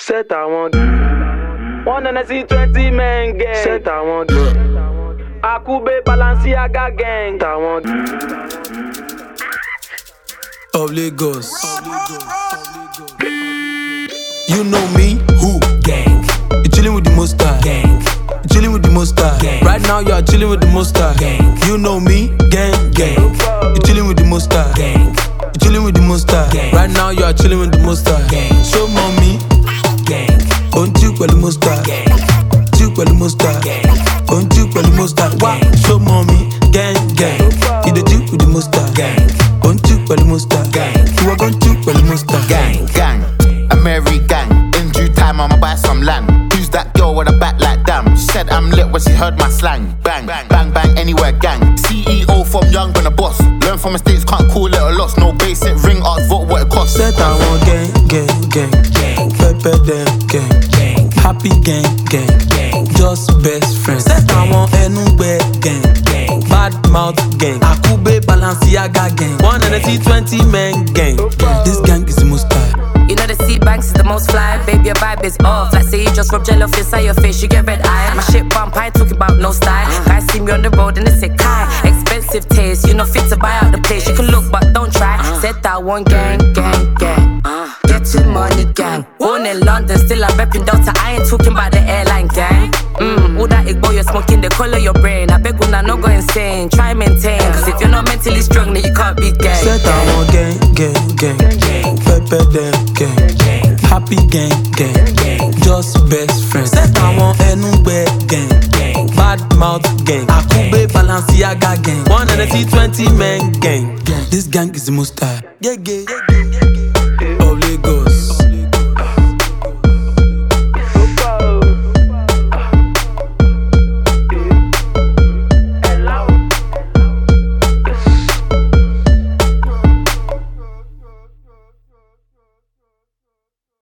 Set àwọn 120 men gang. Set àwọn Akube Balenciaga gang. Tàwọn of Lagos. You know me, who? Gang. You chillin' with the Monster. Gang. You chillin' with the Monster. Gang. Right now you are chillin' with the Monster. Gang. You know me, gang, gang. You chillin' with the Monster. Gang. You chillin' with the Monster. Gang. Right now you are chillin' with the Monster. Gang. Show mommy, gang. Don't you call the Monster. Gang. You call the Monster. Gang. Don't you call the Monster. Why? Show mommy, gang, gang. You the Jew with the Monster. Gang. Don't you call the Monster. Gang. You are going to call the Monster. Gang, gang. Mary gang. In due time, I'ma buy some land. Who's that girl with a back like damn? She said I'm lit when she heard my slang. Bang, bang, bang, bang, anywhere gang. CEO from young, been a boss. Learn from mistakes, can't call it a loss. No basic ring, ask vote what it costs. Set àwọn gang, gang, gang, gang. Pepper them, gang, gang. Happy gang, gang, gang. Just best friends. Set àwọn ẹnugbẹ gang, gang. Bad mouth gang. Akube Balenciaga gang. 120 men gang. This gang is the most tight. You know the C-Banks is the most fly. Baby, your vibe is off. Like say you just rub jello inside your face, you get red eye. My shit bump, I ain't talking about no style. Guys see me on the road and they say, Kai, expensive taste. You know fit to buy out the place. You can look but don't try. Set that one gang, gang, gang. Get your money gang. Born in London, still I'm repping Delta. I ain't talking about the airline gang. All that igbo you're smoking, they color your brain. I beg una no go insane. Try maintain, cause if you're not mentally strong, then you can't be gang. Set àwọn gang, gang, gang. Pepper them, gang, gang. Happy gang, gang, gang. Just best friends. Set àwọn ẹnugbẹ gang, gang. Bad mouth gang. Akube Balenciaga gang. 120 men gang. This gang is the most tight. Yeah, yeah, yeah, yeah, yeah.